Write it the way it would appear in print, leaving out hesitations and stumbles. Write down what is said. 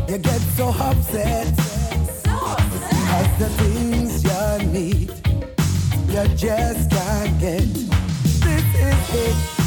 You get so upset. Cause the things you need, you just can't get. This is it.